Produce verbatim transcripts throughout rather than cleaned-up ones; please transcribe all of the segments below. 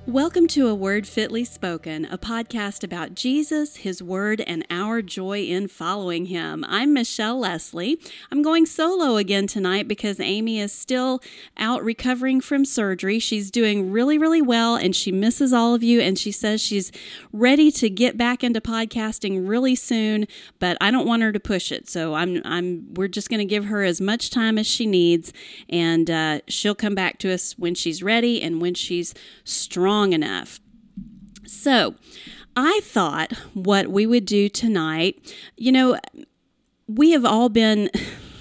Welcome to A Word Fitly Spoken, a podcast about Jesus, His Word, and our joy in following Him. I'm Michelle Leslie. I'm going solo again tonight because Amy is still out recovering from surgery. She's doing really, really well, and she misses all of you, and she says she's ready to get back into podcasting really soon, but I don't want her to push it, so I'm, I'm, we're just going to give her as much time as she needs, and uh, she'll come back to us when she's ready and when she's strong enough. So I thought what we would do tonight, you know, we have all been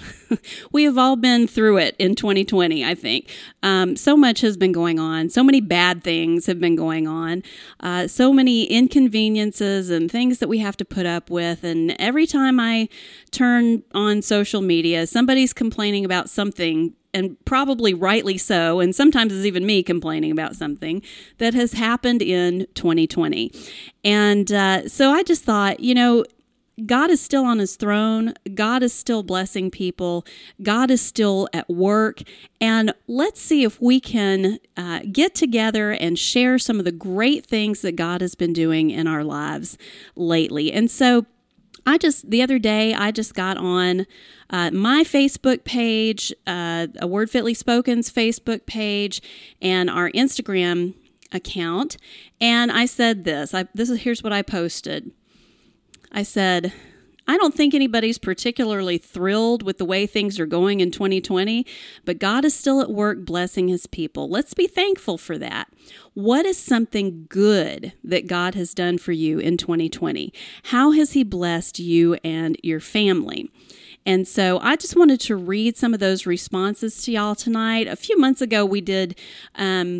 we have all been through it in twenty twenty, I think. Um, so much has been going on. So many bad things have been going on. Uh, so many inconveniences and things that we have to put up with. And every time I turn on social media, somebody's complaining about something, and probably rightly so, and sometimes it's even me complaining about something that has happened in twenty twenty. And uh, so I just thought, you know, God is still on His throne. God is still blessing people. God is still at work. And let's see if we can uh, get together and share some of the great things that God has been doing in our lives lately. And so I just, the other day, I just got on uh, my Facebook page, uh, A Word Fitly Spoken's Facebook page, and our Instagram account, and I said this. I, this is here's what I posted. I said, I don't think anybody's particularly thrilled with the way things are going in twenty twenty, but God is still at work blessing His people. Let's be thankful for that. What is something good that God has done for you in twenty twenty? How has He blessed you and your family? And so I just wanted to read some of those responses to y'all tonight. A few months ago, we did um,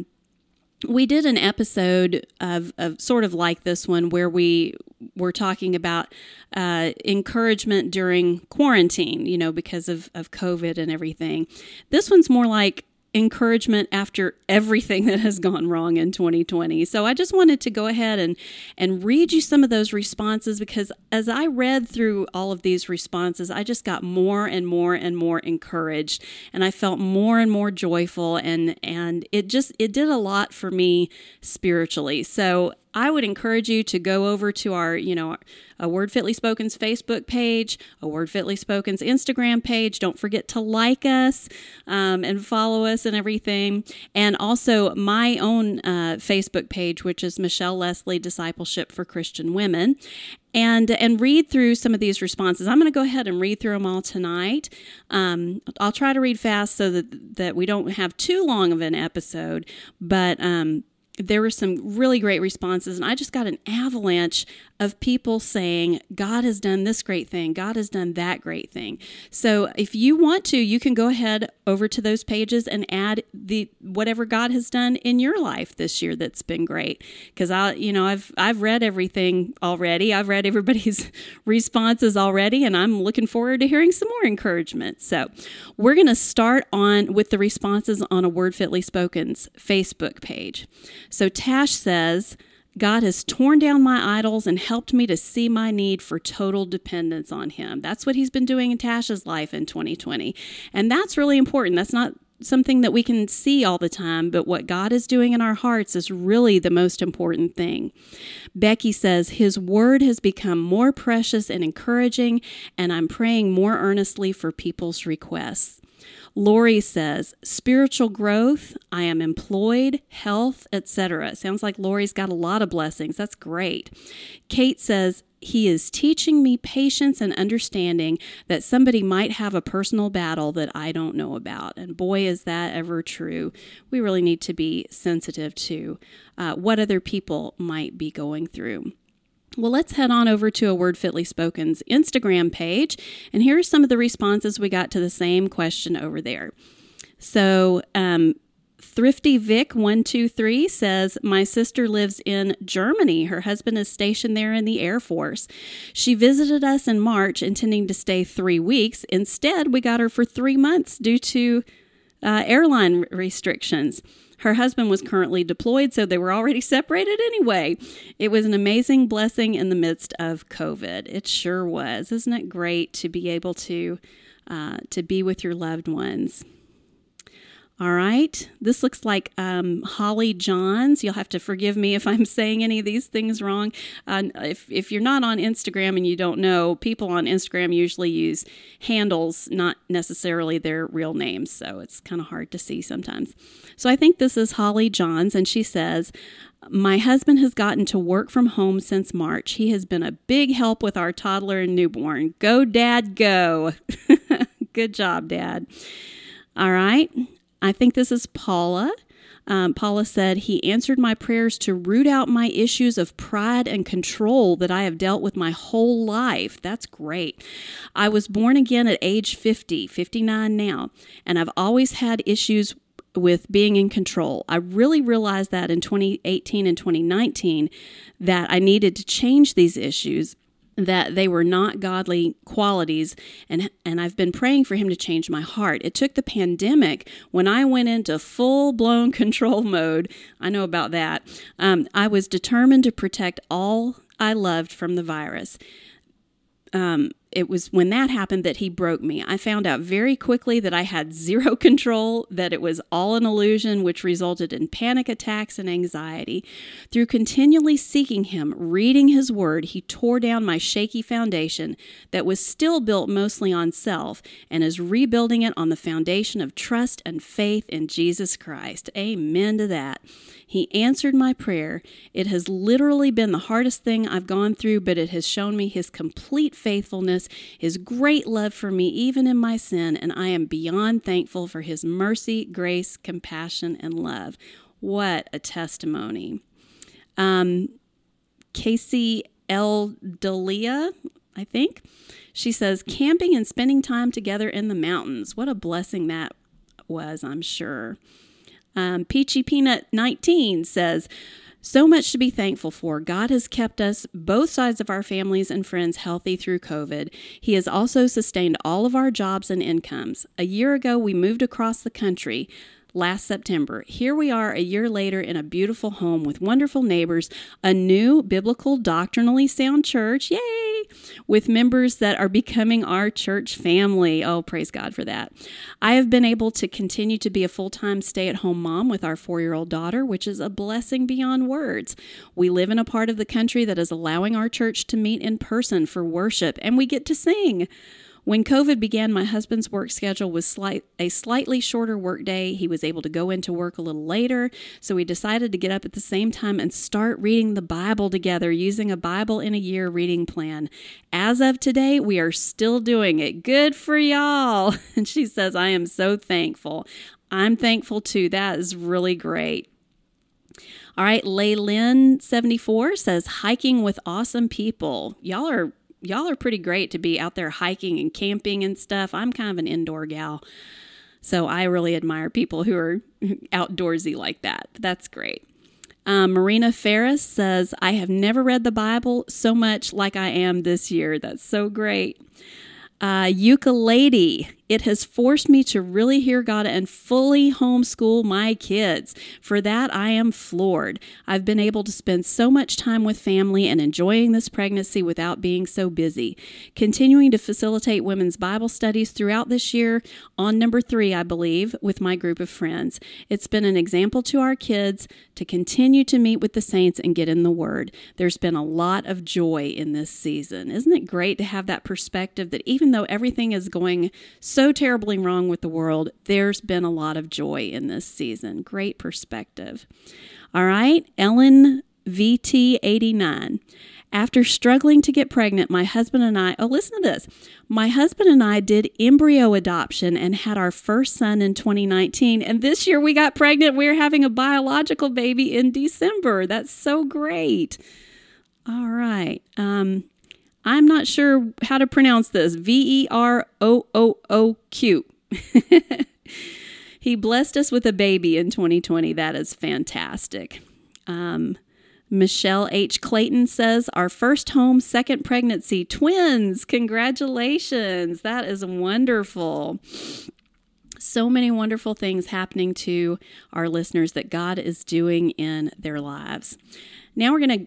we did an episode of, of sort of like this one where we were talking about uh, encouragement during quarantine, you know, because of, of COVID and everything. This one's more like encouragement after everything that has gone wrong in twenty twenty. So I just wanted to go ahead and, and read you some of those responses, because as I read through all of these responses, I just got more and more and more encouraged, and I felt more and more joyful, and, and it just, it did a lot for me spiritually. So I would encourage you to go over to our, you know, A Word Fitly Spoken's Facebook page, A Word Fitly Spoken's Instagram page. Don't forget to like us um, and follow us and everything. And also my own uh, Facebook page, which is Michelle Leslie Discipleship for Christian Women. And and read through some of these responses. I'm going to go ahead and read through them all tonight. Um, I'll try to read fast so that, that we don't have too long of an episode, but um there were some really great responses, and I just got an avalanche of people saying, God has done this great thing, God has done that great thing. So if you want to, you can go ahead over to those pages and add the whatever God has done in your life this year that's been great. Because I, you know, I've I've read everything already. I've read everybody's responses already, and I'm looking forward to hearing some more encouragement. So we're going to start on with the responses on A Word Fitly Spoken's Facebook page. So Tash says, God has torn down my idols and helped me to see my need for total dependence on Him. That's what He's been doing in Tash's life in twenty twenty. And that's really important. That's not something that we can see all the time, but what God is doing in our hearts is really the most important thing. Becky says, His word has become more precious and encouraging, and I'm praying more earnestly for people's requests. Lori says, spiritual growth, I am employed, health, et cetera. Sounds like Lori's got a lot of blessings. That's great. Kate says, He is teaching me patience and understanding that somebody might have a personal battle that I don't know about. And boy, is that ever true. We really need to be sensitive to uh, what other people might be going through. Well, let's head on over to A Word Fitly Spoken's Instagram page, and here are some of the responses we got to the same question over there. So, um, Thrifty Vic one two three says, my sister lives in Germany. Her husband is stationed there in the Air Force. She visited us in March, intending to stay three weeks. Instead, we got her for three months due to uh, airline restrictions. Her husband was currently deployed, so they were already separated anyway. It was an amazing blessing in the midst of COVID. It sure was. Isn't it great to be able to uh, to be with your loved ones? All right. This looks like um, Holly Johns. You'll have to forgive me if I'm saying any of these things wrong. Uh, if, if you're not on Instagram and you don't know, people on Instagram usually use handles, not necessarily their real names. So it's kind of hard to see sometimes. So I think this is Holly Johns, and she says, my husband has gotten to work from home since March. He has been a big help with our toddler and newborn. Go, Dad, go. Good job, Dad. All right. I think this is Paula. Um, Paula said, he answered my prayers to root out my issues of pride and control that I have dealt with my whole life. That's great. I was born again at age fifty, fifty-nine now, and I've always had issues with being in control. I really realized that in twenty eighteen and twenty nineteen that I needed to change these issues, that they were not godly qualities, and and I've been praying for him to change my heart. It took the pandemic when I went into full-blown control mode. I know about that. Um, I was determined to protect all I loved from the virus. Um, it was when that happened that he broke me. I found out very quickly that I had zero control, that it was all an illusion, which resulted in panic attacks and anxiety. Through continually seeking him, reading his word, he tore down my shaky foundation that was still built mostly on self and is rebuilding it on the foundation of trust and faith in Jesus Christ. Amen to that. He answered my prayer. It has literally been the hardest thing I've gone through, but it has shown me his complete faithfulness, his great love for me, even in my sin, and I am beyond thankful for his mercy, grace, compassion, and love. What a testimony. Um, Casey L. Dalia, I think, she says, camping and spending time together in the mountains. What a blessing that was, I'm sure. Um, Peachy Peanut nineteen says, so much to be thankful for. God has kept us, both sides of our families and friends, healthy through COVID. He has also sustained all of our jobs and incomes. A year ago, we moved across the country last September. Here we are a year later in a beautiful home with wonderful neighbors, a new biblical, doctrinally sound church, yay, with members that are becoming our church family. Oh, praise God for that. I have been able to continue to be a full-time stay-at-home mom with our four-year-old daughter, which is a blessing beyond words. We live in a part of the country that is allowing our church to meet in person for worship, and we get to sing. When COVID began, my husband's work schedule was slight, a slightly shorter work day. He was able to go into work a little later, so we decided to get up at the same time and start reading the Bible together using a Bible in a year reading plan. As of today, we are still doing it. Good for y'all. And she says, I am so thankful. I'm thankful too. That is really great. All right, Laylin seventy-four says, hiking with awesome people. Y'all are Y'all are pretty great to be out there hiking and camping and stuff. I'm kind of an indoor gal, so I really admire people who are outdoorsy like that. That's great. Um, Marina Ferris says, I have never read the Bible so much like I am this year. That's so great. Uh, Ukulele. It has forced me to really hear God and fully homeschool my kids. For that, I am floored. I've been able to spend so much time with family and enjoying this pregnancy without being so busy. Continuing to facilitate women's Bible studies throughout this year, on number three, I believe, with my group of friends. It's been an example to our kids to continue to meet with the saints and get in the Word. There's been a lot of joy in this season. Isn't it great to have that perspective that even though everything is going so so terribly wrong with the world, there's been a lot of joy in this season. Great perspective. All right, Ellen V T eighty-nine. After struggling to get pregnant, my husband and I, oh, listen to this. My husband and I did embryo adoption and had our first son in twenty nineteen. And this year we got pregnant. We're having a biological baby in December. That's so great. All right. Um, I'm not sure how to pronounce this. V E R O O O Q. He blessed us with a baby in twenty twenty. That is fantastic. Um, Michelle H. Clayton says, our first home, second pregnancy, twins. Congratulations. That is wonderful. So many wonderful things happening to our listeners that God is doing in their lives. Now we're going to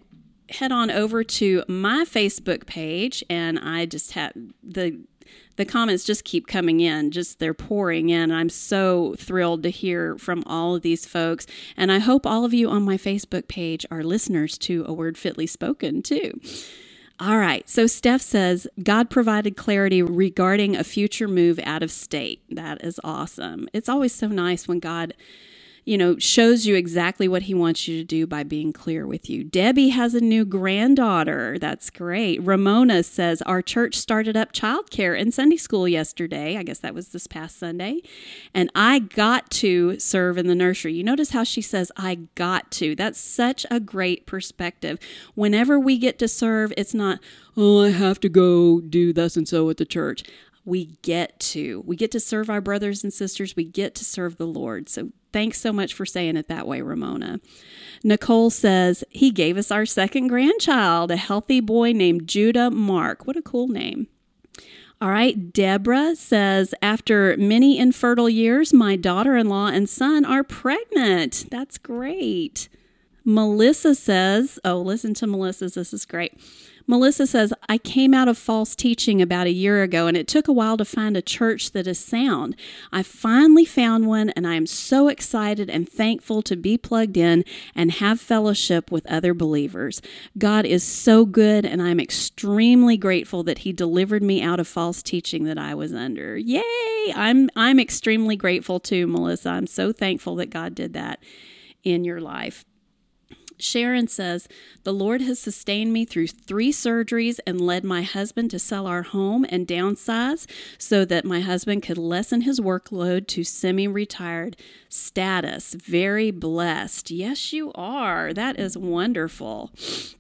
head on over to my Facebook page, and I just have the the comments just keep coming in, just they're pouring in. I'm so thrilled to hear from all of these folks, and I hope all of you on my Facebook page are listeners to A Word Fitly Spoken too. All right, so Steph says, God provided clarity regarding a future move out of state. That is awesome. It's always so nice when God, you know, shows you exactly what he wants you to do by being clear with you. Debbie has a new granddaughter. That's great. Ramona says, our church started up childcare in Sunday school yesterday. I guess that was this past Sunday. And I got to serve in the nursery. You notice how she says, I got to. That's such a great perspective. Whenever we get to serve, it's not, oh, I have to go do thus and so at the church. We get to. We get to serve our brothers and sisters. We get to serve the Lord. So thanks so much for saying it that way, Ramona. Nicole says, he gave us our second grandchild, a healthy boy named Judah Mark. What a cool name. All right, Deborah says, after many infertile years, my daughter-in-law and son are pregnant. That's great. Melissa says, oh, listen to Melissa's. This is great. Melissa says, I came out of false teaching about a year ago, and it took a while to find a church that is sound. I finally found one, and I am so excited and thankful to be plugged in and have fellowship with other believers. God is so good, and I'm extremely grateful that he delivered me out of false teaching that I was under. Yay! I'm I'm extremely grateful too, Melissa. I'm so thankful that God did that in your life. Sharon says, the Lord has sustained me through three surgeries and led my husband to sell our home and downsize so that my husband could lessen his workload to semi-retired status. Very blessed. Yes, you are. That is wonderful.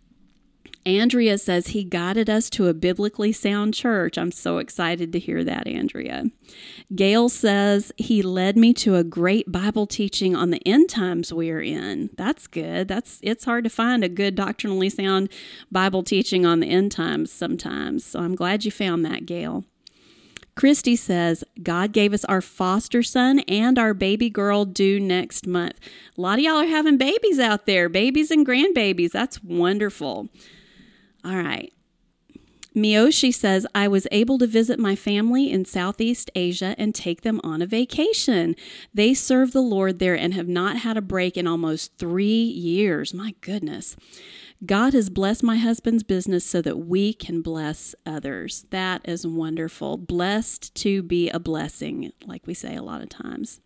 Andrea says he guided us to a biblically sound church. I'm so excited to hear that, Andrea. Gail says he led me to a great Bible teaching on the end times we are in. That's good. That's it's hard to find a good doctrinally sound Bible teaching on the end times sometimes. So I'm glad you found that, Gail. Christy says, God gave us our foster son and our baby girl due next month. A lot of y'all are having babies out there, babies and grandbabies. That's wonderful. All right. Miyoshi says, I was able to visit my family in Southeast Asia and take them on a vacation. They serve the Lord there and have not had a break in almost three years. My goodness. God has blessed my husband's business so that we can bless others. That is wonderful. Blessed to be a blessing, like we say a lot of times.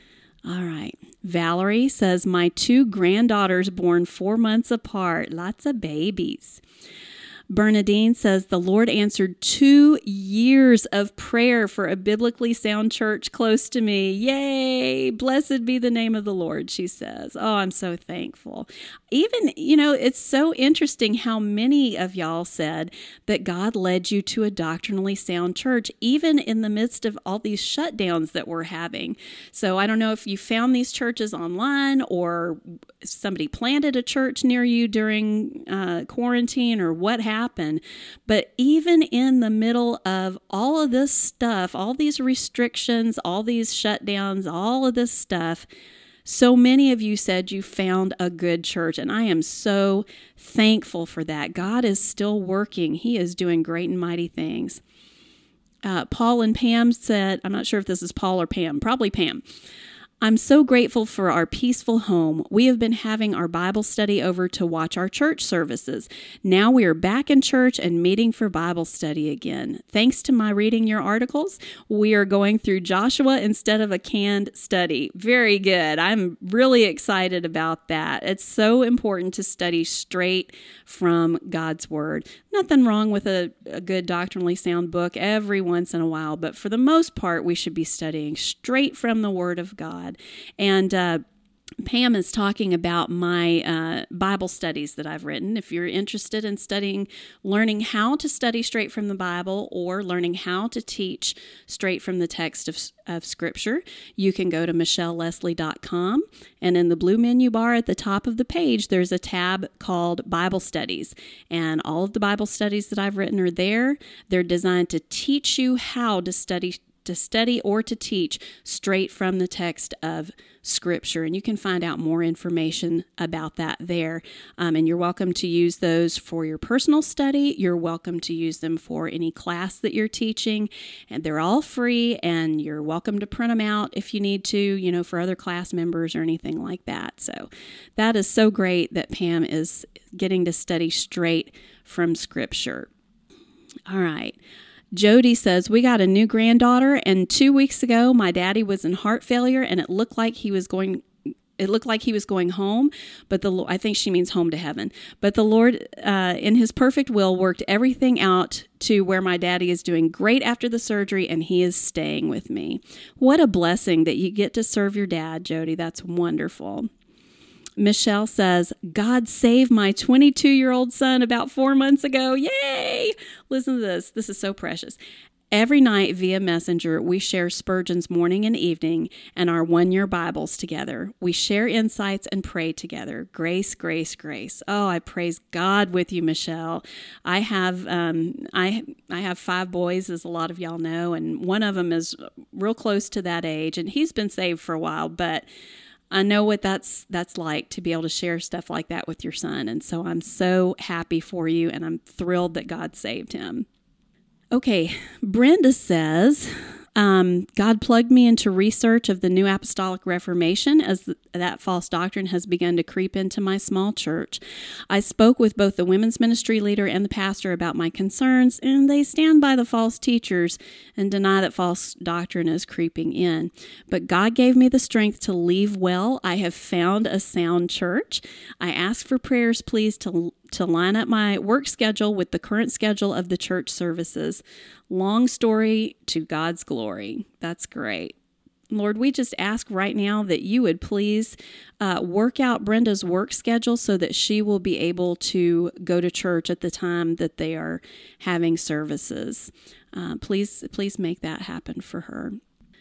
All right. Valerie says, my two granddaughters born four months apart. Lots of babies. Bernadine says, the Lord answered two years of prayer for a biblically sound church close to me. Yay! Blessed be the name of the Lord, she says. Oh, I'm so thankful. Even, you know, it's so interesting how many of y'all said that God led you to a doctrinally sound church, even in the midst of all these shutdowns that we're having. So I don't know if you found these churches online or somebody planted a church near you during uh, quarantine or what happened. But even in the middle of all of this stuff, all these restrictions, all these shutdowns, all of this stuff, so many of you said you found a good church, and I am so thankful for that. God is still working. He is doing great and mighty things. Uh, Paul and Pam said, I'm not sure if this is Paul or Pam, probably Pam. I'm so grateful for our peaceful home. We have been having our Bible study over to watch our church services. Now we are back in church and meeting for Bible study again. Thanks to my reading your articles, we are going through Joshua instead of a canned study. Very good. I'm really excited about that. It's so important to study straight from God's Word. Nothing wrong with a, a good doctrinally sound book every once in a while, but for the most part, we should be studying straight from the Word of God. And uh, Pam is talking about my uh, Bible studies that I've written. If you're interested in studying, learning how to study straight from the Bible or learning how to teach straight from the text of, of Scripture, you can go to michelle leslie dot com. And in the blue menu bar at the top of the page, there's a tab called Bible Studies. And all of the Bible studies that I've written are there. They're designed to teach you how to study to study or to teach straight from the text of Scripture. And you can find out more information about that there. Um, and you're welcome to use those for your personal study. You're welcome to use them for any class that you're teaching. And they're all free, and you're welcome to print them out if you need to, you know, for other class members or anything like that. So that is so great that Pam is getting to study straight from Scripture. All right. Jody says, we got a new granddaughter, and two weeks ago, my daddy was in heart failure, and it looked like he was going It looked like he was going home, but the I think she means home to heaven. But the Lord, uh, in his perfect will, worked everything out to where my daddy is doing great after the surgery, and he is staying with me. What a blessing that you get to serve your dad, Jody. That's wonderful. Michelle says, God saved my twenty-two-year-old son about four months ago. Yay! Listen to this. This is so precious. Every night via Messenger, we share Spurgeon's morning and evening and our one-year Bibles together. We share insights and pray together. Grace, grace, grace. Oh, I praise God with you, Michelle. I have um, I I have five boys, as a lot of y'all know, and one of them is real close to that age, and he's been saved for a while, but I know what that's that's like to be able to share stuff like that with your son. And so I'm so happy for you, and I'm thrilled that God saved him. Okay, Brenda says, um, God plugged me into research of the New Apostolic Reformation as th- that false doctrine has begun to creep into my small church. I spoke with both the women's ministry leader and the pastor about my concerns, and they stand by the false teachers and deny that false doctrine is creeping in. But God gave me the strength to leave well. I have found a sound church. I ask for prayers, please, to to line up my work schedule with the current schedule of the church services. Long story to God's glory. That's great. Lord, we just ask right now that you would please uh, work out Brenda's work schedule so that she will be able to go to church at the time that they are having services. Uh, please, please make that happen for her.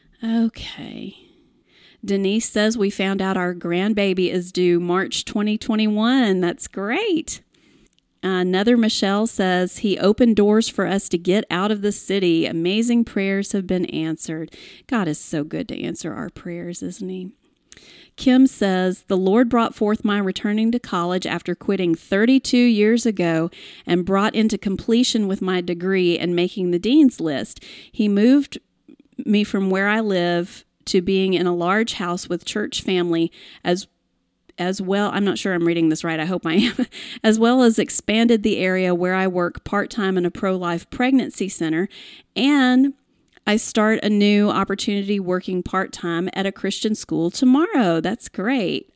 Okay. Denise says we found out our grandbaby is due March twenty twenty-one. That's great. Another Michelle says, he opened doors for us to get out of the city. Amazing prayers have been answered. God is so good to answer our prayers, isn't he? Kim says, the Lord brought forth my returning to college after quitting thirty-two years ago and brought into completion with my degree and making the dean's list. He moved me from where I live to being in a large house with church family as as well, I'm not sure I'm reading this right, I hope I am, as well as expanded the area where I work part-time in a pro-life pregnancy center, and I start a new opportunity working part-time at a Christian school tomorrow. That's great.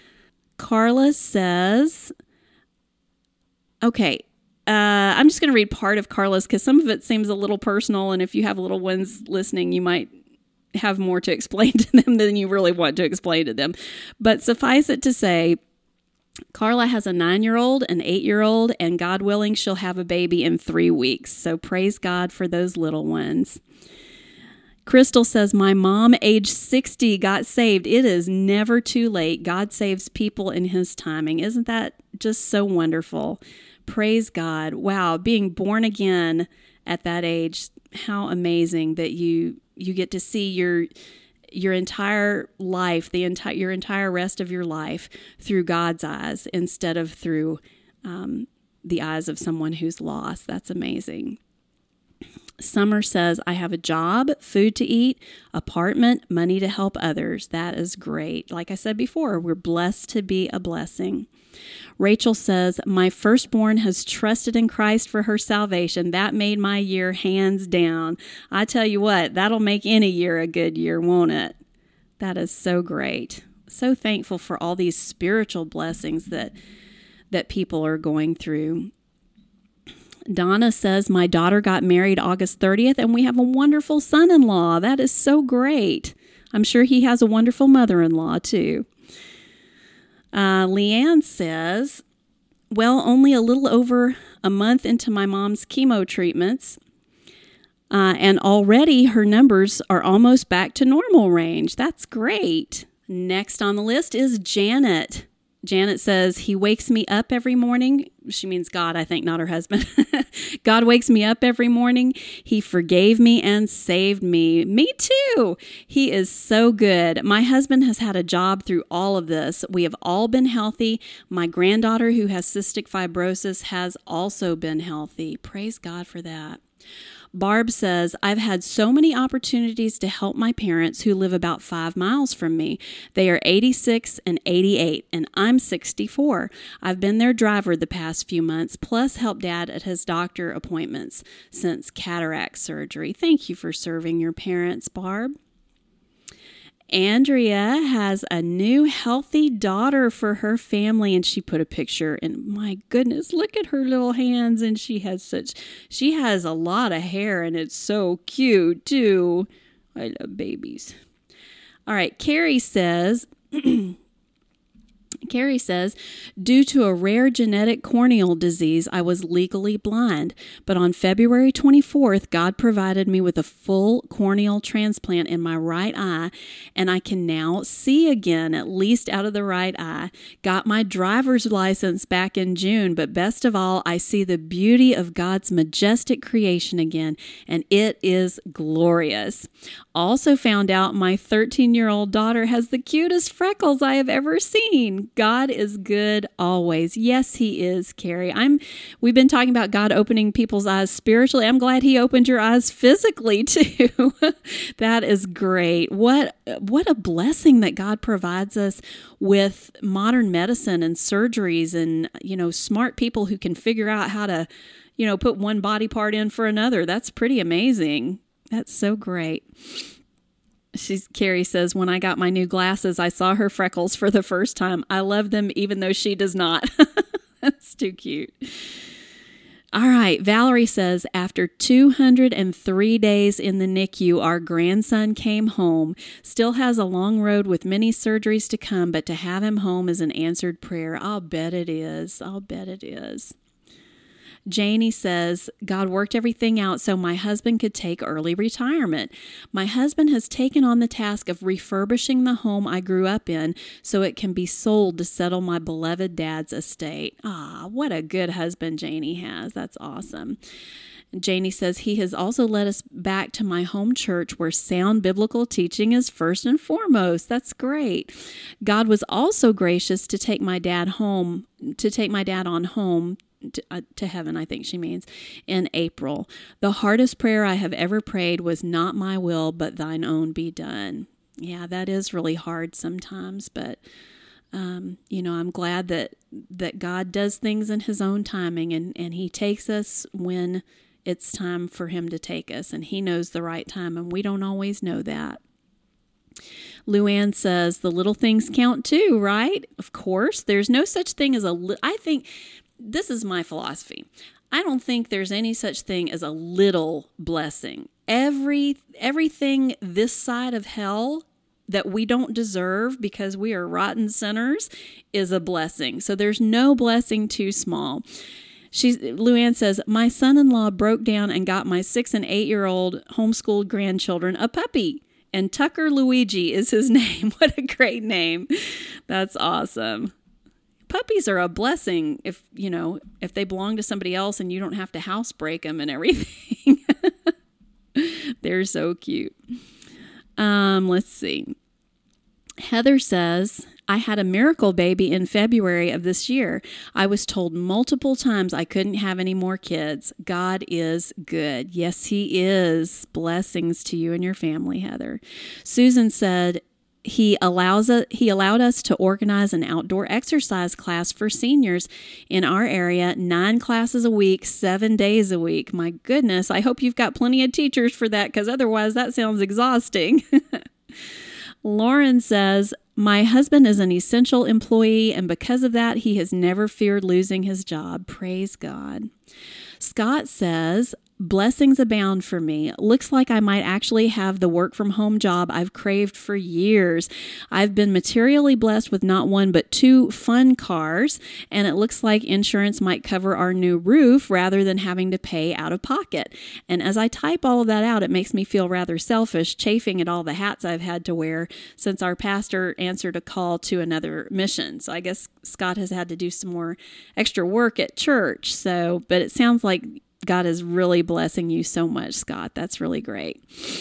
Carla says, okay, uh, I'm just going to read part of Carla's because some of it seems a little personal, and if you have little ones listening, you might have more to explain to them than you really want to explain to them. But suffice it to say, Carla has a nine-year-old, an eight-year-old, and God willing, she'll have a baby in three weeks. So praise God for those little ones. Crystal says, my mom, age sixty, got saved. It is never too late. God saves people in his timing. Isn't that just so wonderful? Praise God. Wow, being born again at that age, how amazing that you you get to see your your entire life, the entire your entire rest of your life through God's eyes instead of through um, the eyes of someone who's lost. That's amazing. Summer says, I have a job, food to eat, apartment, money to help others. That is great. Like I said before, we're blessed to be a blessing. Rachel says, my firstborn has trusted in Christ for her salvation. That made my year hands down. I tell you what, that'll make any year a good year, won't it? That is so great. So thankful for all these spiritual blessings that that people are going through. Donna says, my daughter got married August thirtieth, and we have a wonderful son-in-law. That is so great. I'm sure he has a wonderful mother-in-law, too. Uh, Leanne says, well, only a little over a month into my mom's chemo treatments, uh, and already her numbers are almost back to normal range. That's great. Next on the list is Janet. Janet says, he wakes me up every morning. She means God, I think, not her husband. God wakes me up every morning. He forgave me and saved me. Me too. He is so good. My husband has had a job through all of this. We have all been healthy. My granddaughter, who has cystic fibrosis, has also been healthy. Praise God for that. Barb says, I've had so many opportunities to help my parents who live about five miles from me. They are eighty-six and eighty-eight, and I'm sixty-four. I've been their driver the past few months, plus helped Dad at his doctor appointments since cataract surgery. Thank you for serving your parents, Barb. Andrea has a new healthy daughter for her family, and she put a picture, and my goodness, look at her little hands, and she has such, she has a lot of hair, and it's so cute too. I love babies. All right, Carrie says, Carrie says, due to a rare genetic corneal disease, I was legally blind. But on February twenty-fourth, God provided me with a full corneal transplant in my right eye, and I can now see again, at least out of the right eye. Got my driver's license back in June, but best of all, I see the beauty of God's majestic creation again, and it is glorious. Also found out my thirteen-year-old daughter has the cutest freckles I have ever seen. God is good always. Yes, he is, Carrie. I'm we've been talking about God opening people's eyes spiritually. I'm glad he opened your eyes physically too. That is great. What what a blessing that God provides us with modern medicine and surgeries and, you know, smart people who can figure out how to, you know, put one body part in for another. That's pretty amazing. That's so great. She's Carrie says, when I got my new glasses, I saw her freckles for the first time. I love them even though she does not. That's too cute. All right. Valerie says, after two hundred three days in the N I C U, our grandson came home. Still has a long road with many surgeries to come, but to have him home is an answered prayer. I'll bet it is. I'll bet it is. Janie says, God worked everything out so my husband could take early retirement. My husband has taken on the task of refurbishing the home I grew up in so it can be sold to settle my beloved dad's estate. Ah, what a good husband Janie has. That's awesome. Janie says, he has also led us back to my home church where sound biblical teaching is first and foremost. That's great. God was also gracious to take my dad home, to take my dad on home To, uh, to heaven, I think she means, in April. The hardest prayer I have ever prayed was, not my will, but thine own be done. Yeah, that is really hard sometimes, but, um, you know, I'm glad that, that God does things in his own timing, and, and he takes us when it's time for him to take us, and he knows the right time, and we don't always know that. Luann says, the little things count too, right? Of course. There's no such thing as a, li- I think... This is my philosophy. I don't think there's any such thing as a little blessing. Every everything this side of hell that we don't deserve because we are rotten sinners is a blessing. So there's no blessing too small. She's, Luann says, my son-in-law broke down and got my six and eight-year-old homeschooled grandchildren a puppy. And Tucker Luigi is his name. What a great name. That's awesome. Puppies are a blessing if, you know, if they belong to somebody else and you don't have to housebreak them and everything. They're so cute. Um, let's see. Heather says, I had a miracle baby in February of this year. I was told multiple times I couldn't have any more kids. God is good. Yes, he is. Blessings to you and your family, Heather. Susan said, He allows a, he allowed us to organize an outdoor exercise class for seniors in our area, nine classes a week, seven days a week. My goodness, I hope you've got plenty of teachers for that, because otherwise that sounds exhausting. Lauren says, my husband is an essential employee, and because of that, he has never feared losing his job. Praise God. Scott says, Blessings abound for me. Looks like I might actually have the work from home job I've craved for years. I've been materially blessed with not one but two fun cars, and it looks like insurance might cover our new roof rather than having to pay out of pocket. And as I type all of that out, it makes me feel rather selfish, chafing at all the hats I've had to wear since our pastor answered a call to another mission. So I guess Scott has had to do some more extra work at church. So, but it sounds like God is really blessing you so much, Scott. That's really great.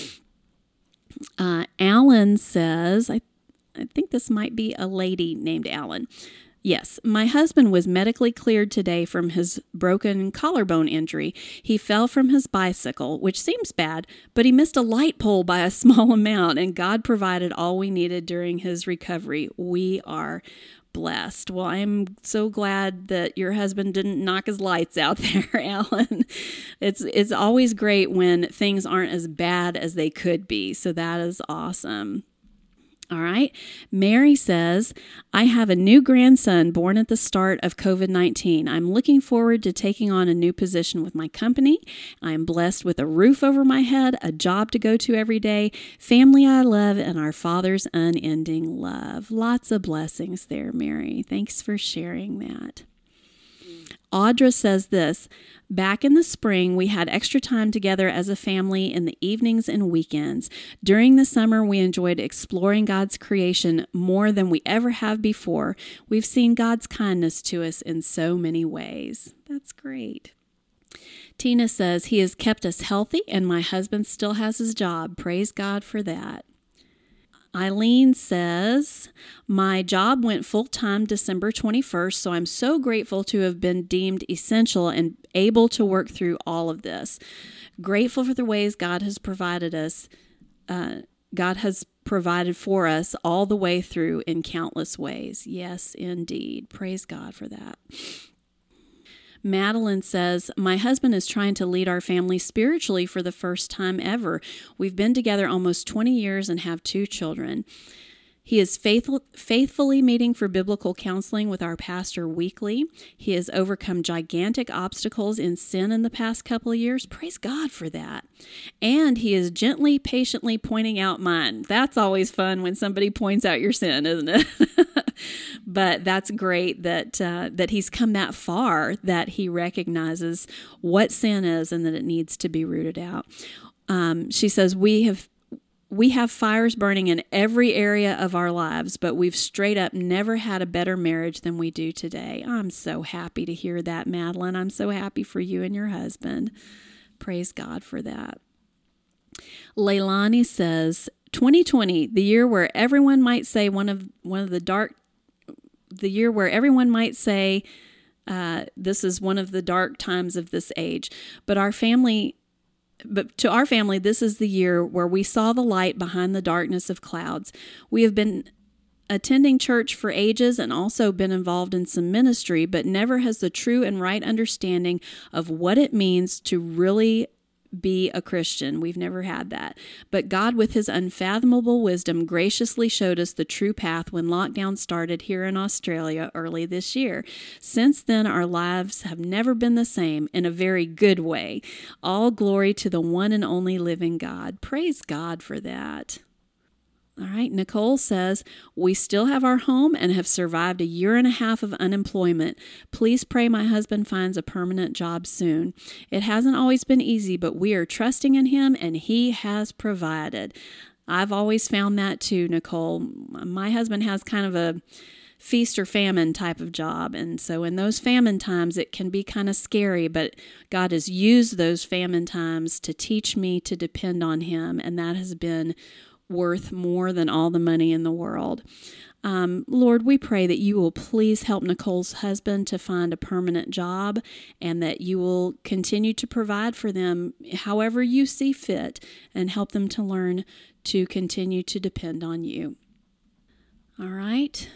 Uh, Alan says, I, I think this might be a lady named Alan. Yes, my husband was medically cleared today from his broken collarbone injury. He fell from his bicycle, which seems bad, but he missed a light pole by a small amount, and God provided all we needed during his recovery. We are blessed. Well, I'm so glad that your husband didn't knock his lights out there, Alan. It's it's always great when things aren't as bad as they could be. So that is awesome. All right. Mary says, I have a new grandson born at the start of covid nineteen. I'm looking forward to taking on a new position with my company. I am blessed with a roof over my head, a job to go to every day, family I love, and our Father's unending love. Lots of blessings there, Mary. Thanks for sharing that. Audra says this, back in the spring, we had extra time together as a family in the evenings and weekends. During the summer, we enjoyed exploring God's creation more than we ever have before. We've seen God's kindness to us in so many ways. That's great. Tina says, he has kept us healthy and my husband still has his job. Praise God for that. Eileen says, my job went full-time December twenty-first, so I'm so grateful to have been deemed essential and able to work through all of this. Grateful for the ways God has provided us, uh, God has provided for us all the way through in countless ways. Yes, indeed. Praise God for that. Madeline says, my husband is trying to lead our family spiritually for the first time ever. We've been together almost twenty years and have two children. He is faithful, faithfully meeting for biblical counseling with our pastor weekly. He has overcome gigantic obstacles in sin in the past couple of years. Praise God for that. And he is gently, patiently pointing out mine. That's always fun when somebody points out your sin, isn't it? But that's great that uh, that he's come that far, that he recognizes what sin is and that it needs to be rooted out. Um, she says, we have we have fires burning in every area of our lives, but we've straight up never had a better marriage than we do today. I'm so happy to hear that, Madeline. I'm so happy for you and your husband. Praise God for that. Leilani says, twenty twenty, the year where everyone might say one of one of the dark the year where everyone might say uh, this is one of the dark times of this age. But our family, but to our family, this is the year where we saw the light behind the darkness of clouds. We have been attending church for ages and also been involved in some ministry, but never has the true and right understanding of what it means to really be a Christian. We've never had that. But God, with his unfathomable wisdom, graciously showed us the true path when lockdown started here in Australia early this year. Since then, our lives have never been the same in a very good way. All glory to the one and only living God. Praise God for that. All right, Nicole says, we still have our home and have survived a year and a half of unemployment. Please pray my husband finds a permanent job soon. It hasn't always been easy, but we are trusting in him and he has provided. I've always found that too, Nicole. My husband has kind of a feast or famine type of job. And so in those famine times, it can be kind of scary, but God has used those famine times to teach me to depend on him. And that has been worth more than all the money in the world. Um, Lord, we pray that you will please help Nicole's husband to find a permanent job and that you will continue to provide for them however you see fit and help them to learn to continue to depend on you. All right.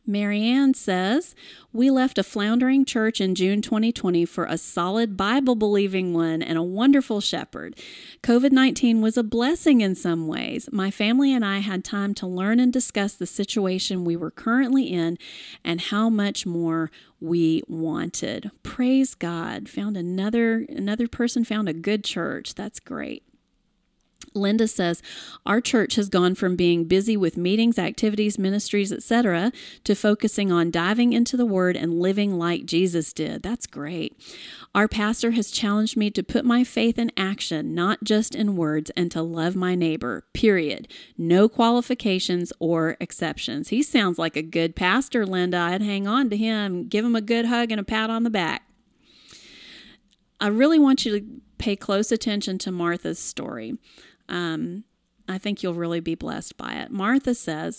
Marianne says, we left a floundering church in June twenty twenty for a solid Bible-believing one and a wonderful shepherd. covid nineteen was a blessing in some ways. My family and I had time to learn and discuss the situation we were currently in and how much more we wanted. Praise God. Found another, another person found a good church. That's great. Linda says, our church has gone from being busy with meetings, activities, ministries, et cetera, to focusing on diving into the Word and living like Jesus did. That's great. Our pastor has challenged me to put my faith in action, not just in words, and to love my neighbor, period. No qualifications or exceptions. He sounds like a good pastor, Linda. I'd hang on to him, give him a good hug and a pat on the back. I really want you to pay close attention to Martha's story. Um, I think you'll really be blessed by it. Martha says,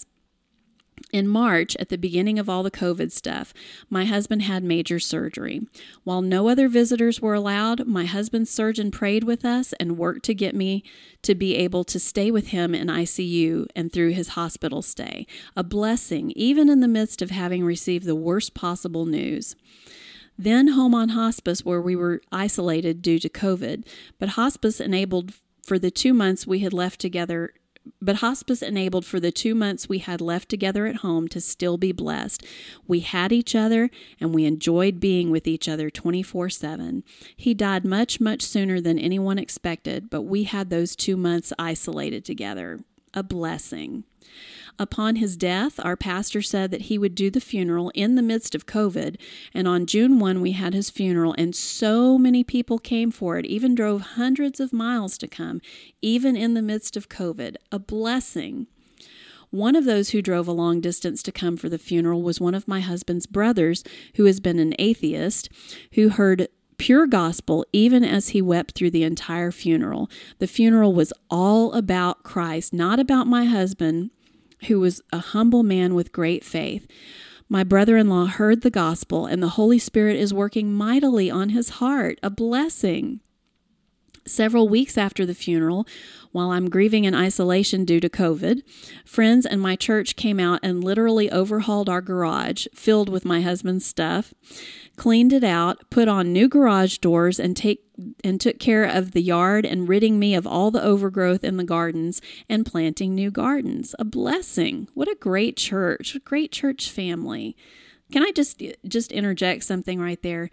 in March, at the beginning of all the COVID stuff, my husband had major surgery. While no other visitors were allowed, my husband's surgeon prayed with us and worked to get me to be able to stay with him in I C U and through his hospital stay. A blessing, even in the midst of having received the worst possible news. Then home on hospice, where we were isolated due to COVID, but hospice enabled for the two months we had left together, but hospice enabled for the two months we had left together at home to still be blessed. We had each other and we enjoyed being with each other twenty-four seven. He died much, much sooner than anyone expected, but we had those two months isolated together. A blessing. Upon his death, our pastor said that he would do the funeral in the midst of COVID, and on June first we had his funeral, and so many people came for it, even drove hundreds of miles to come, even in the midst of COVID. A blessing. One of those who drove a long distance to come for the funeral was one of my husband's brothers, who has been an atheist, who heard pure gospel even as he wept through the entire funeral. The funeral was all about Christ, not about my husband, who was a humble man with great faith. My brother-in-law heard the gospel, and the Holy Spirit is working mightily on his heart. A blessing. Several weeks after the funeral, while I'm grieving in isolation due to COVID, friends and my church came out and literally overhauled our garage, filled with my husband's stuff, cleaned it out, put on new garage doors, and take and took care of the yard and ridding me of all the overgrowth in the gardens and planting new gardens. A blessing. What a great church. A great church family. Can I just just interject something right there?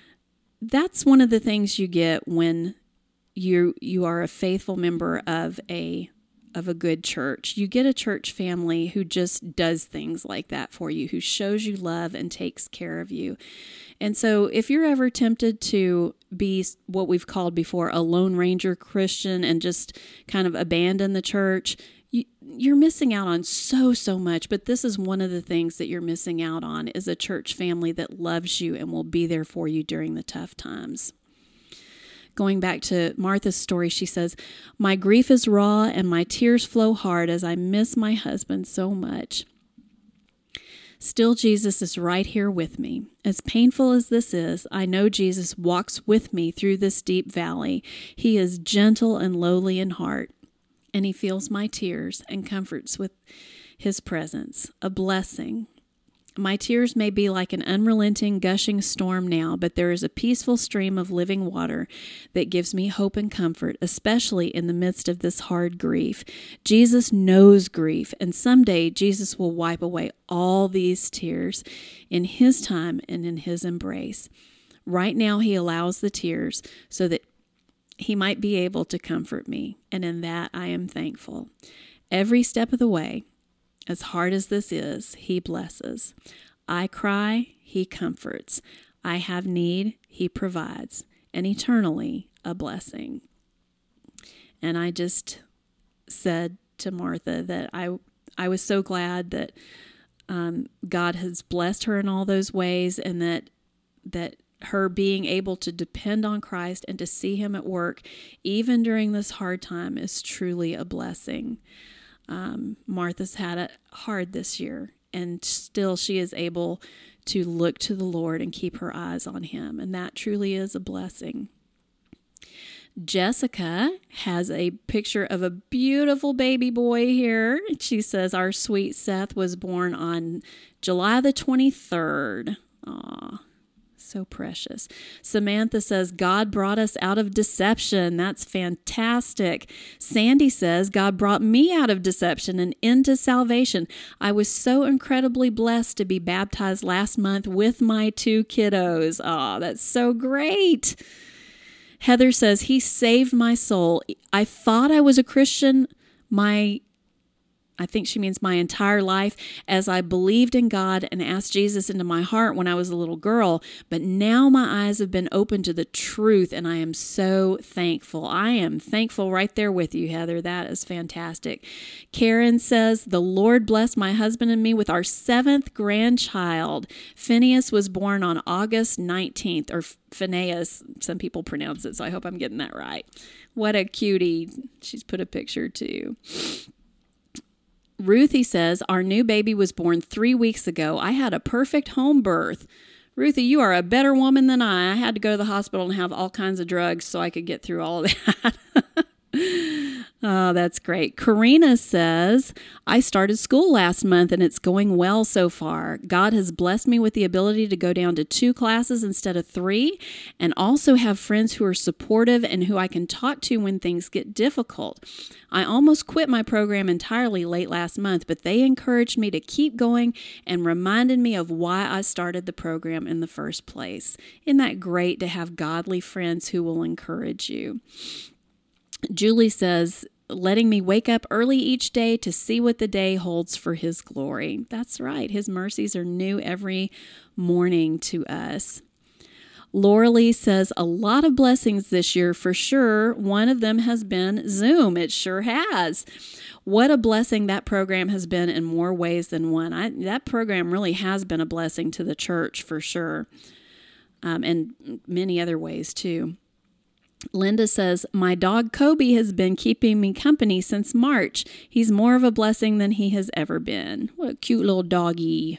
That's one of the things you get when you you are a faithful member of a of a good church. You get a church family who just does things like that for you, who shows you love and takes care of you. And so if you're ever tempted to be what we've called before a Lone Ranger Christian and just kind of abandon the church, you, you're missing out on so, so much. But this is one of the things that you're missing out on, is a church family that loves you and will be there for you during the tough times. Going back to Martha's story, she says, my grief is raw and my tears flow hard as I miss my husband so much. Still, Jesus is right here with me. As painful as this is, I know Jesus walks with me through this deep valley. He is gentle and lowly in heart, and he feels my tears and comforts with his presence. A blessing. My tears may be like an unrelenting, gushing storm now, but there is a peaceful stream of living water that gives me hope and comfort, especially in the midst of this hard grief. Jesus knows grief, and someday Jesus will wipe away all these tears in his time and in his embrace. Right now, he allows the tears so that he might be able to comfort me, and in that I am thankful. Every step of the way, as hard as this is, he blesses. I cry, he comforts. I have need, he provides. And eternally, a blessing. And I just said to Martha that I I was so glad that um, God has blessed her in all those ways, and that that her being able to depend on Christ and to see him at work, even during this hard time, is truly a blessing. Um, Martha's had it hard this year, and still she is able to look to the Lord and keep her eyes on him, and that truly is a blessing. Jessica has a picture of a beautiful baby boy here. She says our sweet Seth was born on July the twenty-third. Aw, so precious. Samantha says, God brought us out of deception. That's fantastic. Sandy says, God brought me out of deception and into salvation. I was so incredibly blessed to be baptized last month with my two kiddos. Aw, that's so great. Heather says, he saved my soul. I thought I was a Christian my I think she means my entire life, as I believed in God and asked Jesus into my heart when I was a little girl. But now my eyes have been opened to the truth, and I am so thankful. I am thankful right there with you, Heather. That is fantastic. Karen says, the Lord blessed my husband and me with our seventh grandchild. Phineas was born on August nineteenth, or Phineas, some people pronounce it, so I hope I'm getting that right. What a cutie. She's put a picture too. Ruthie says, our new baby was born three weeks ago. I had a perfect home birth. Ruthie, you are a better woman than I. I had to go to the hospital and have all kinds of drugs so I could get through all of that. Oh, that's great. Karina says, I started school last month and it's going well so far. God has blessed me with the ability to go down to two classes instead of three, and also have friends who are supportive and who I can talk to when things get difficult. I almost quit my program entirely late last month, but they encouraged me to keep going and reminded me of why I started the program in the first place. Isn't that great to have godly friends who will encourage you? Julie says, letting me wake up early each day to see what the day holds for His glory. That's right. His mercies are new every morning to us. Laura Lee says, a lot of blessings this year for sure. One of them has been Zoom. It sure has. What a blessing that program has been in more ways than one. I, that program really has been a blessing to the church for sure, um, and many other ways too. Linda says, my dog Kobe has been keeping me company since March. He's more of a blessing than he has ever been. What a cute little doggy.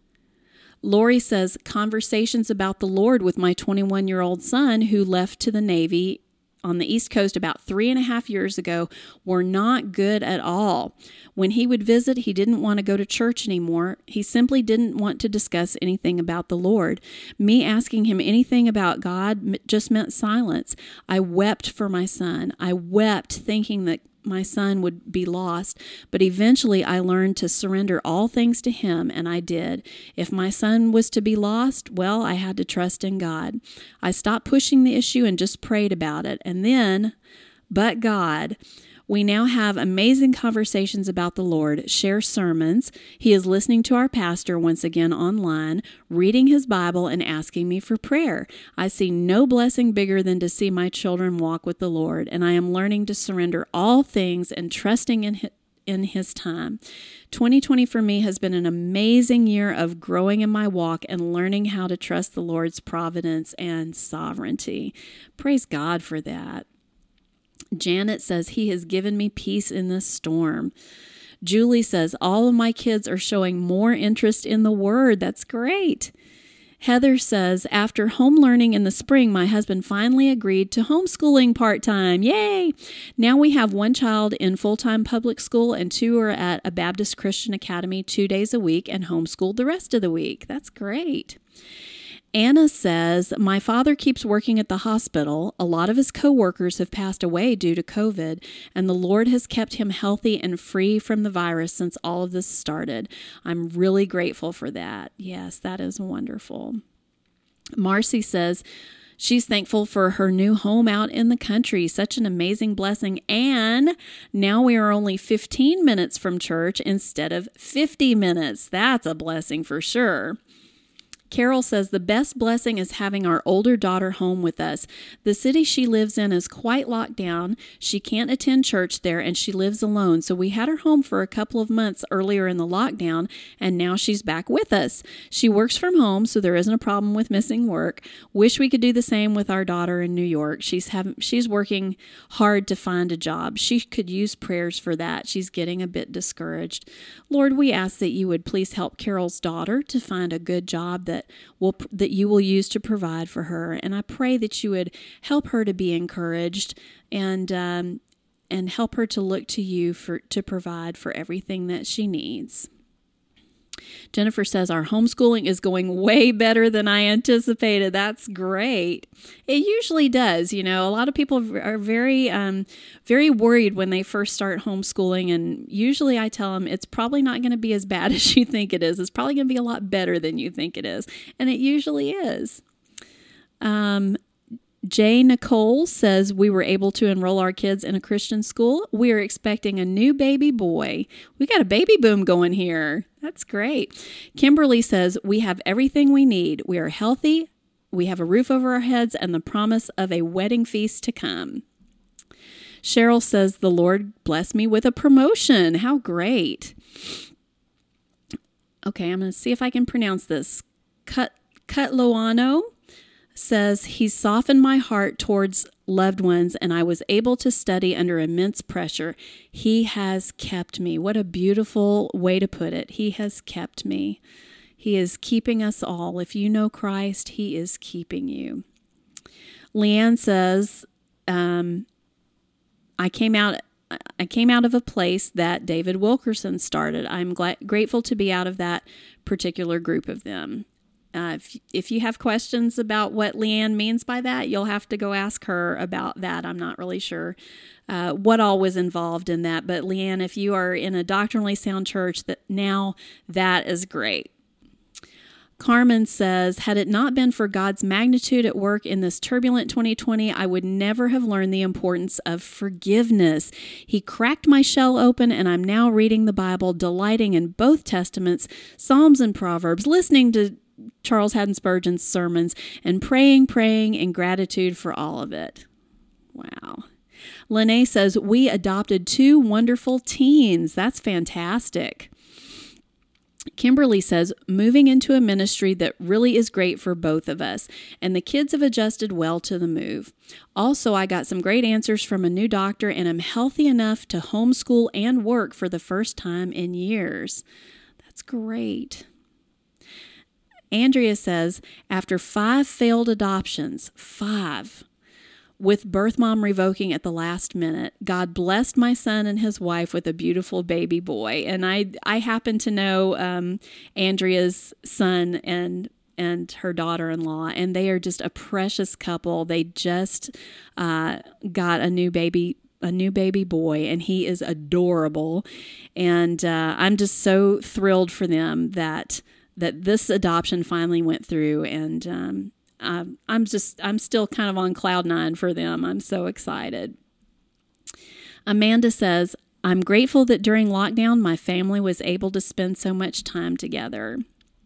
Lori says, conversations about the Lord with my twenty-one-year-old son who left to the Navy on the East Coast about three and a half years ago were not good at all. When he would visit, he didn't want to go to church anymore. He simply didn't want to discuss anything about the Lord. Me asking him anything about God just meant silence. I wept for my son. I wept thinking that my son would be lost, but eventually I learned to surrender all things to Him, and I did. If my son was to be lost, well, I had to trust in God. I stopped pushing the issue and just prayed about it, and then, but God, we now have amazing conversations about the Lord, share sermons. He is listening to our pastor once again online, reading his Bible, and asking me for prayer. I see no blessing bigger than to see my children walk with the Lord, and I am learning to surrender all things and trusting in His in His time. twenty twenty for me has been an amazing year of growing in my walk and learning how to trust the Lord's providence and sovereignty. Praise God for that. Janet says, He has given me peace in this storm. Julie says, all of my kids are showing more interest in the Word. That's great. Heather says, after home learning in the spring, my husband finally agreed to homeschooling part-time. Yay! Now we have one child in full-time public school and two are at a Baptist Christian Academy two days a week and homeschooled the rest of the week. That's great. Anna says, my father keeps working at the hospital. A lot of his coworkers have passed away due to COVID, and the Lord has kept him healthy and free from the virus since all of this started. I'm really grateful for that. Yes, that is wonderful. Marcy says, she's thankful for her new home out in the country. Such an amazing blessing. And now we are only fifteen minutes from church instead of fifty minutes. That's a blessing for sure. Carol says, the best blessing is having our older daughter home with us. The city she lives in is quite locked down. She can't attend church there, and she lives alone. So we had her home for a couple of months earlier in the lockdown, and now she's back with us. She works from home, so there isn't a problem with missing work. Wish we could do the same with our daughter in New York. She's having, she's working hard to find a job. She could use prayers for that. She's getting a bit discouraged. Lord, we ask that you would please help Carol's daughter to find a good job that that will that you will use to provide for her. And I pray that you would help her to be encouraged and um, and help her to look to you for to provide for everything that she needs. Jennifer says, our homeschooling is going way better than I anticipated. That's great. It usually does. You know, a lot of people are very, um, very worried when they first start homeschooling. And usually I tell them it's probably not going to be as bad as you think it is. It's probably going to be a lot better than you think it is. And it usually is. Um, Jay Nicole says we were able to enroll our kids in a Christian school. We are expecting a new baby boy. We got a baby boom going here. That's great. Kimberly says we have everything we need. We are healthy. We have a roof over our heads and the promise of a wedding feast to come. Cheryl says the Lord blessed me with a promotion. How great. Okay, I'm going to see if I can pronounce this. Cut Cutloano says, he softened my heart towards loved ones, and I was able to study under immense pressure. He has kept me. What a beautiful way to put it. He has kept me. He is keeping us all. If you know Christ, he is keeping you. Leanne says, um, I came out I came out of a place that David Wilkerson started. I'm glad, grateful to be out of that particular group of them. Uh, if, if you have questions about what Leanne means by that, you'll have to go ask her about that. I'm not really sure uh, what all was involved in that. But Leanne, if you are in a doctrinally sound church, that now that is great. Carmen says, had it not been for God's magnitude at work in this turbulent twenty twenty, I would never have learned the importance of forgiveness. He cracked my shell open, and I'm now reading the Bible, delighting in both Testaments, Psalms and Proverbs, listening to Charles Haddon Spurgeon's sermons, and praying, praying in gratitude for all of it. Wow. Lene says, we adopted two wonderful teens. That's fantastic. Kimberly says, moving into a ministry that really is great for both of us, and the kids have adjusted well to the move. Also, I got some great answers from a new doctor, and I'm healthy enough to homeschool and work for the first time in years. That's great. Andrea says, after five failed adoptions, five, with birth mom revoking at the last minute, God blessed my son and his wife with a beautiful baby boy. And I I happen to know um, Andrea's son and and her daughter-in-law, and they are just a precious couple. They just uh, got a new baby a new baby boy, and he is adorable. And uh, I'm just so thrilled for them that that this adoption finally went through, and um, I, I'm just, I'm still kind of on cloud nine for them. I'm so excited. Amanda says, I'm grateful that during lockdown, my family was able to spend so much time together.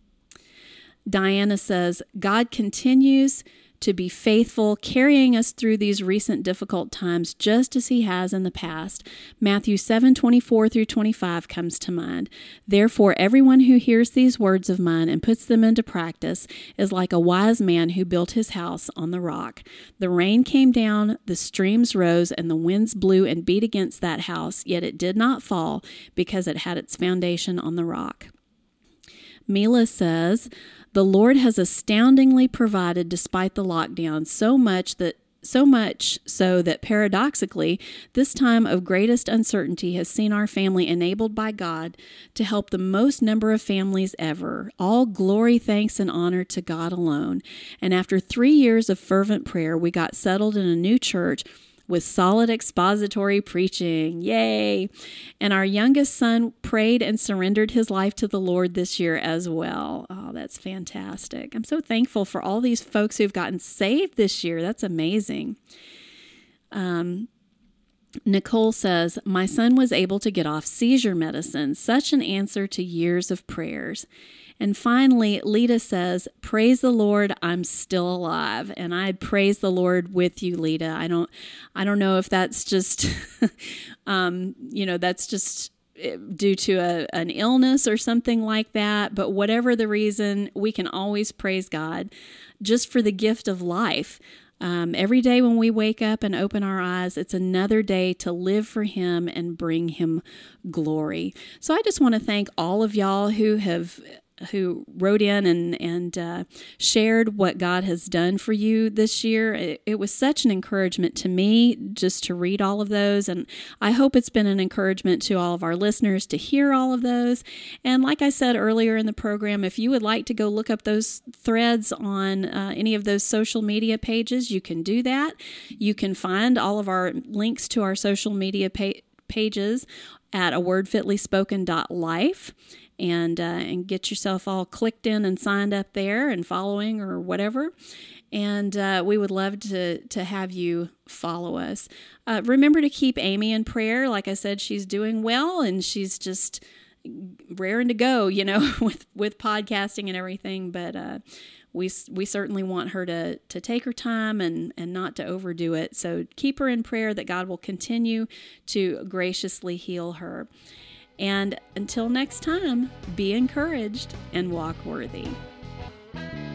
Diana says, God continues to be faithful, carrying us through these recent difficult times just as he has in the past. Matthew seven twenty-four through twenty-five comes to mind. Therefore, everyone who hears these words of mine and puts them into practice is like a wise man who built his house on the rock. The rain came down, the streams rose, and the winds blew and beat against that house, yet it did not fall because it had its foundation on the rock. Mila says, the Lord has astoundingly provided despite the lockdown, so much that so much so that paradoxically, this time of greatest uncertainty has seen our family enabled by God to help the most number of families ever. All glory, thanks, and honor to God alone. And after three years of fervent prayer, we got settled in a new church with solid expository preaching. Yay! And our youngest son prayed and surrendered his life to the Lord this year as well. Oh, that's fantastic. I'm so thankful for all these folks who've gotten saved this year. That's amazing. Um, Nicole says, my son was able to get off seizure medicine. Such an answer to years of prayers. And finally, Lita says, praise the Lord, I'm still alive. And I praise the Lord with you, Lita. I don't, I don't know if that's just, um, you know, that's just due to a, an illness or something like that. But whatever the reason, we can always praise God just for the gift of life. Um, every day when we wake up and open our eyes, it's another day to live for Him and bring Him glory. So I just want to thank all of y'all who have who wrote in and and uh, shared what God has done for you this year. It, it was such an encouragement to me just to read all of those, and I hope it's been an encouragement to all of our listeners to hear all of those. And like I said earlier in the program, if you would like to go look up those threads on uh, any of those social media pages, you can do that. You can find all of our links to our social media pa- pages at a word fitly spoken dot life, and uh, and get yourself all clicked in and signed up there and following or whatever. And uh, we would love to to have you follow us. Uh, remember to keep Amy in prayer. Like I said, she's doing well, and she's just raring to go, you know, with with podcasting and everything. But uh, we we certainly want her to to take her time and and not to overdo it. So keep her in prayer that God will continue to graciously heal her. And until next time, be encouraged and walk worthy.